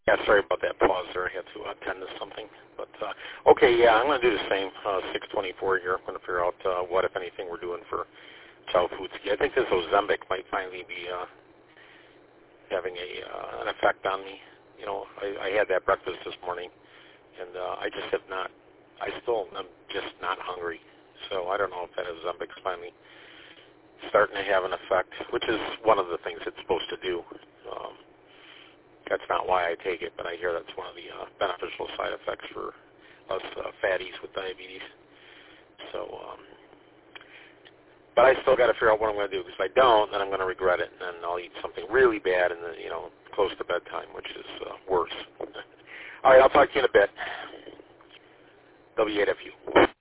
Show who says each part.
Speaker 1: Yeah, sorry about that pause there. I had to attend to something. But, okay, yeah, I'm going to do the same, 624 here. I'm going to figure out what, if anything, we're doing for Chow Foodski. I think this Ozempic might finally be having an effect on me. You know, I had that breakfast this morning, and I just have not, I'm just not hungry. So I don't know if that Ozempic's finally starting to have an effect, which is one of the things it's supposed to do. That's not why I take it, but I hear that's one of the beneficial side effects for us fatties with diabetes. So, but I still got to figure out what I'm going to do, because if I don't, then I'm going to regret it, and then I'll eat something really bad and then, close to bedtime, which is worse. All right, I'll talk to you in a bit. W8FU.